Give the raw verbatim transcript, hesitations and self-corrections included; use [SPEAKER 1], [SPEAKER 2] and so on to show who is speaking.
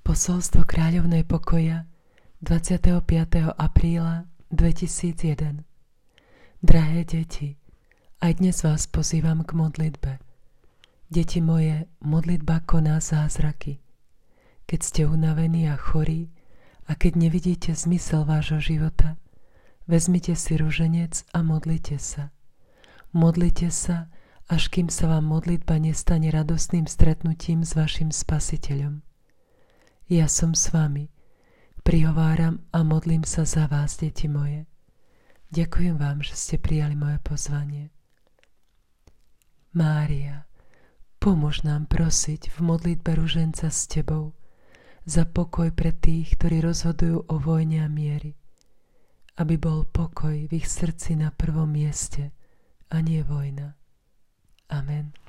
[SPEAKER 1] Posolstvo kráľovnej pokoja dvadsiateho piateho apríla dvetisícjeden. Drahé deti, aj dnes vás pozývam k modlitbe. Deti moje, modlitba koná zázraky. Keď ste unavení a chorí a keď nevidíte zmysel vášho života, vezmite si ruženec a modlite sa. Modlite sa, až kým sa vám modlitba nestane radostným stretnutím s vašim Spasiteľom. Ja som s vami, prihováram a modlím sa za vás, deti moje. Ďakujem vám, že ste prijali moje pozvanie. Mária, pomôž nám prosiť v modlitbe ruženca s tebou za pokoj pre tých, ktorí rozhodujú o vojne a miery, aby bol pokoj v ich srdci na prvom mieste a nie vojna. Amen.